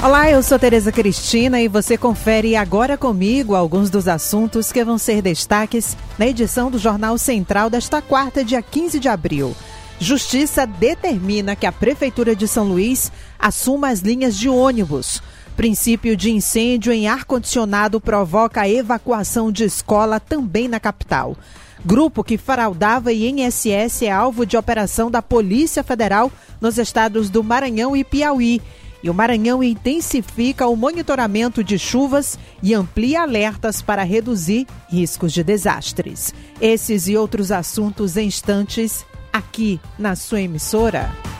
Olá, eu sou Tereza Cristina e você confere agora comigo alguns dos assuntos que vão ser destaques na edição do Jornal Central desta quarta, dia 15 de abril. Justiça determina que a Prefeitura de São Luís assuma as linhas de ônibus. Princípio de incêndio em ar-condicionado provoca a evacuação de escola também na capital. Grupo que fraudava INSS é alvo de operação da Polícia Federal nos estados do Maranhão e Piauí. E o Maranhão intensifica o monitoramento de chuvas e amplia alertas para reduzir riscos de desastres. Esses e outros assuntos em instantes aqui na sua emissora.